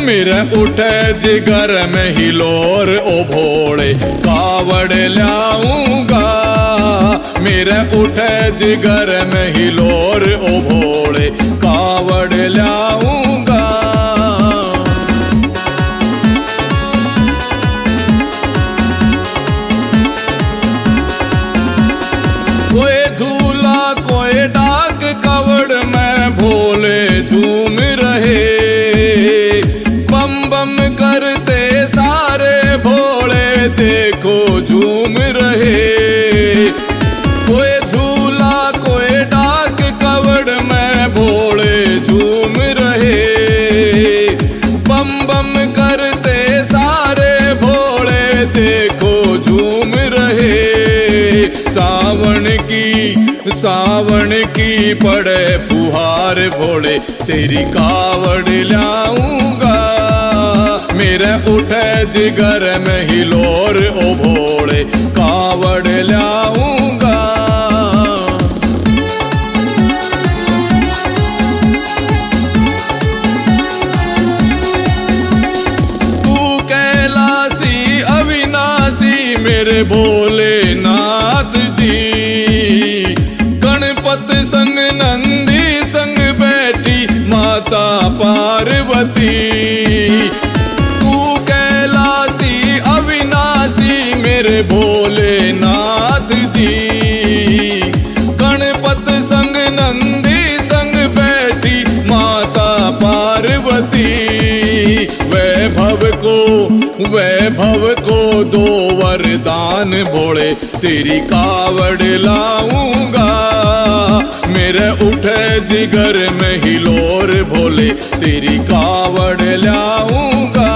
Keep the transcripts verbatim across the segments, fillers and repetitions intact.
मेरे उठे जिगर में हिलोर ओ भोले कावड़ लाऊंगा। मेरे उठे जिगर में हिलोर ओ भोले कावड़ लाऊंगा। कोई झूला कोई डाक कावड़ में भोले झूम रहे। बम बम करते सारे भोले देखो झूम रहे। कोई झूला कोई डाक कावड़ में भोले झूम रहे। बम बम करते सारे भोले देखो झूम रहे। सावन की सावन की पड़े फुहार भोले तेरी कावड़ लाऊंगा। मेरे उठे जिगर में हिलोर ओ भोले कावड़ लाऊंगा। तू कैलासी अविनाशी मेरे भोलेनाथ जी। गणपत संग नंदी संग बैठी माता पार्वती। तू कैलासी अविनाशी मेरे भोलेनाथ जी। गणपत संग नंदी संग बैठी माता पार्वती। वैभव को वैभव को दो वरदान भोले तेरी कावड़ लाऊंगा। मेरे उठे जिगर में हिलोर भोले तेरी कावड़ लाऊंगा।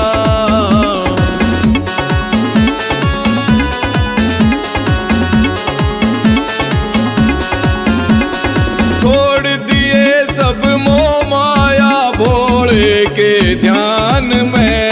छोड़ दिए सब मोह माया भोले के ध्यान में।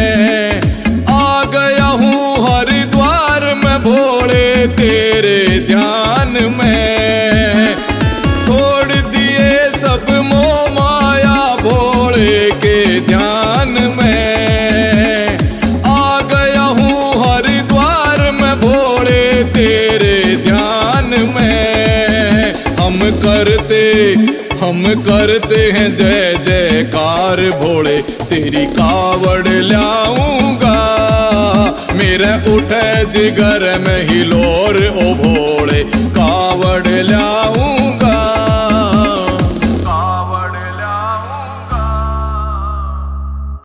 आ गया हूँ हरिद्वार में भोले तेरे ध्यान में। छोड़ दिए सब मोह माया भोले के ध्यान में। आ गया हूँ हरिद्वार में भोले तेरे ध्यान में। हम करते हम करते हैं जय जयकार भोले तेरी कावड़ लाऊंगा। मेरे उठे जिगर में हिलोर ओ भोले